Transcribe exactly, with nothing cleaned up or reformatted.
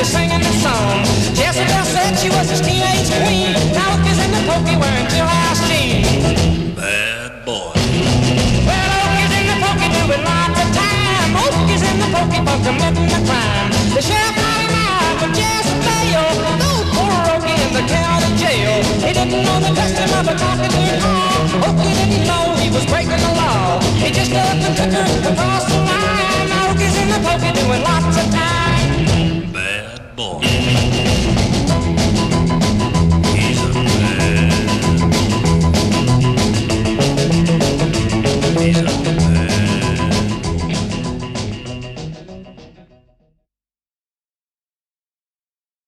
to singing the song. Jezebel said she was his teenage queen. Now Oak is in the pokey wearing jailhouse jeans. Bad boy. Well, Oak is in the pokey doing lots of time. Oak is in the pokey for committing a crime. The sheriff got him out for just bail. Threw poor Okie in the county jail. He didn't know the custom of a cockatoo call. Okie didn't know he was breaking the law. He just up and took her across the line. Now Okie's in the pokey doing lots of time. Bad boy.